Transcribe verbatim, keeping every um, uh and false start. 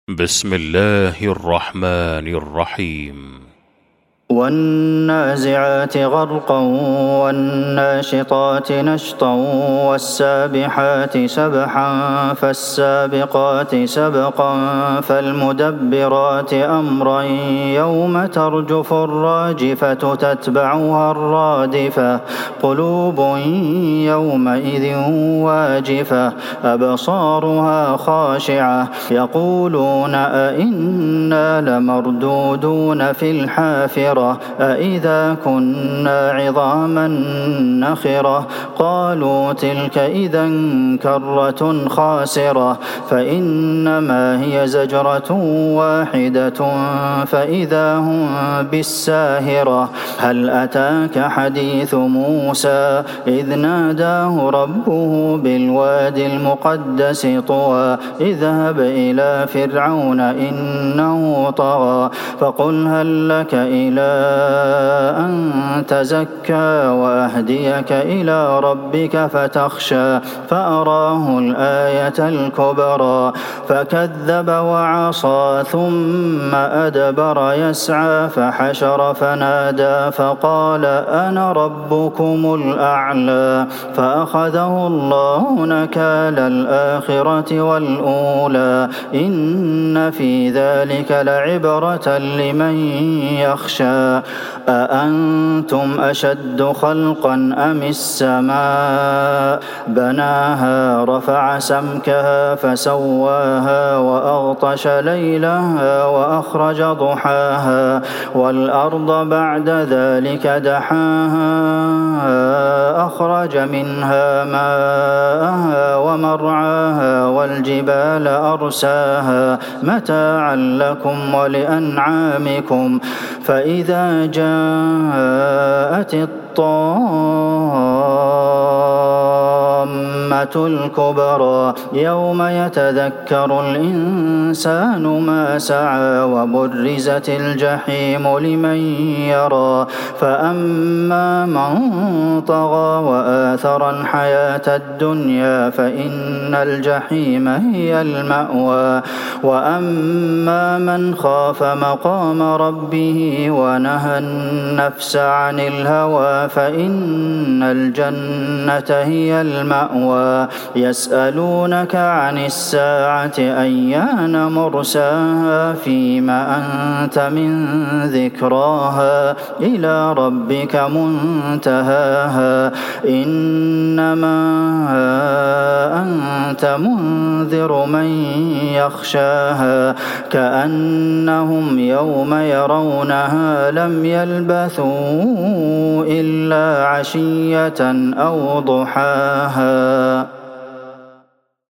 بسم الله الرحمن الرحيم. والنازعات غرقا والناشطات نشطا والسابحات سبحا فالسابقات سبقا فالمدبرات أمرا يوم ترجف الراجفة تتبعها الرادفة قلوب يومئذ واجفة أبصارها خاشعة يقولون أئنا لمردودون في الحافرة أئذا كنا عظاما نخرة قالوا تلك إذا كرة خاسرة فإنما هي زجرة واحدة فإذا هم بالساهرة هل أتاك حديث موسى إذ ناداه ربه بالوادي المقدس طوى اذهب إلى فرعون إنه طغى فقل هل لك إلى أن تزكى وأهديك إلى ربك فتخشى فأراه الآية الكبرى فكذب وعصى ثم أدبر يسعى فحشر فنادى فقال أنا ربكم الأعلى فأخذه الله نكال الآخرة والأولى إن في ذلك لعبرة لمن يخشى أأنتم أشد خلقا أم السماء بناها رفع سمكها فسواها وأغطش ليلها وأخرج ضحاها والأرض بعد ذلك دحاها أخرج منها ماءها ومرعاها والجبال أرساها متاعا لكم ولأنعامكم فإذا جاءت الطامة الكبرى يوم يتذكر الإنسان ما سعى وبرزت الجحيم لمن يرى فأما من طغى وآثر الحياة الدنيا فإن الجحيم هي المأوى وأما من خاف مقام ربه ونهى النفس عن الهوى فإن الجنة هي المأوى يسألونك عن الساعة أيان مرساها فيما أنت من ذكراها إلى ربك منتهاها إنما أنت منذر من يخشاها كأنهم يوم يرونها لم يلبثوا إلا عشية أو ضحاها.